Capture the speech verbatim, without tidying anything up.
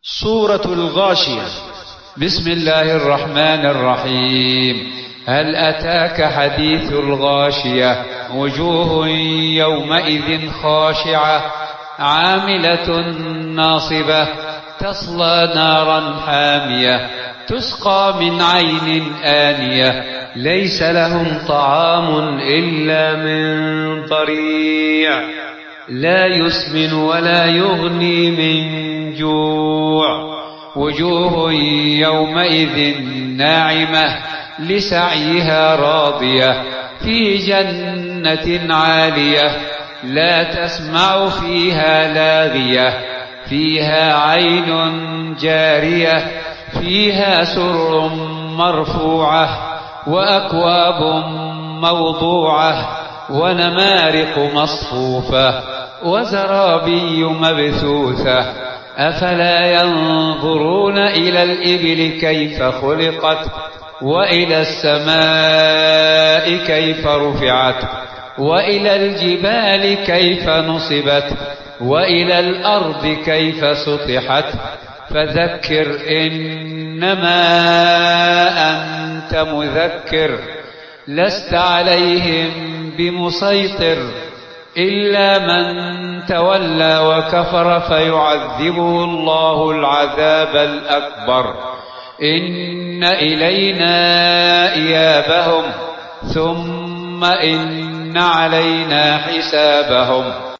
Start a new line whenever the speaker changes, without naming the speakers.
سورة الغاشية. بسم الله الرحمن الرحيم. هل أتاك حديث الغاشية؟ وجوه يومئذ خاشعة عاملة ناصبة تصلى نارا حامية تسقى من عين آنية ليس لهم طعام إلا من ضريع لا يسمن ولا يغني من جوع. وجوه يومئذ ناعمة لسعيها راضية في جنة عالية لا تسمع فيها لاغية فيها عين جارية فيها سرر مرفوعة وأكواب موضوعة ونمارق مصفوفة وزرابي مبثوثة. أفلا ينظرون إلى الإبل كيف خلقت وإلى السماء كيف رفعت وإلى الجبال كيف نصبت وإلى الأرض كيف سطحت. فذكر إنما أنت مذكر لست عليهم بمسيطر إلا من تولى وكفر فيعذبه الله العذاب الأكبر. إن إلينا إيابهم ثم إن علينا حسابهم.